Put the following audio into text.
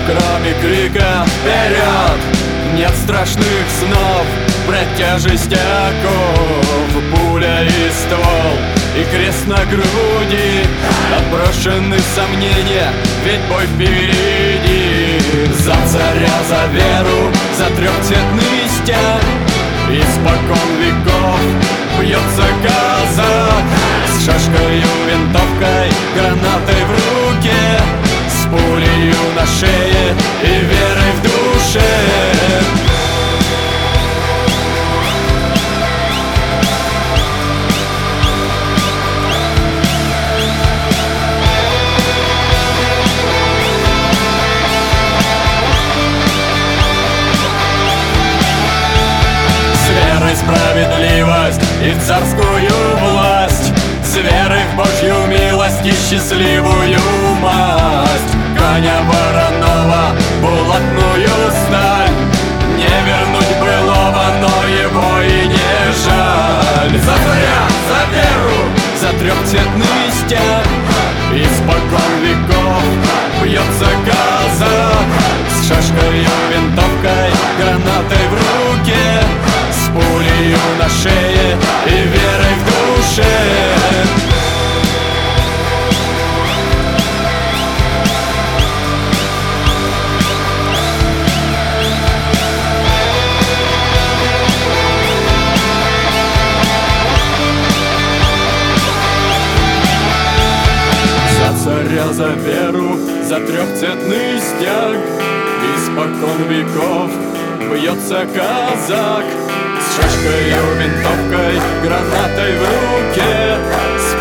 кроме крика «Вперед!» Нет страшных снов, брать тяжесть оков, пуля и ствол, и крест на груди. Отброшены сомнения, ведь бой впереди. За царя, за веру, за трехцветный стяг. Испокон веков бьется казак с шашкою, винтовкой, гранатой в руке, с пулею на шее и верой в душе. Справедливость и царскую власть, с верой в Божью милость и счастливую масть. Коня вороного, булатную сталь, не вернуть былого, но его и не жаль. За царя, за веру, за трехцветный стяг. Испокон веков бьется казак с шашкой, винтовкой, гранатой в руке, с пулею на шее и верой в душе. За царя, за веру, за трехцветный стяг. Испокон веков бьется казак с шашкой, винтовкой, гранатой в руке, с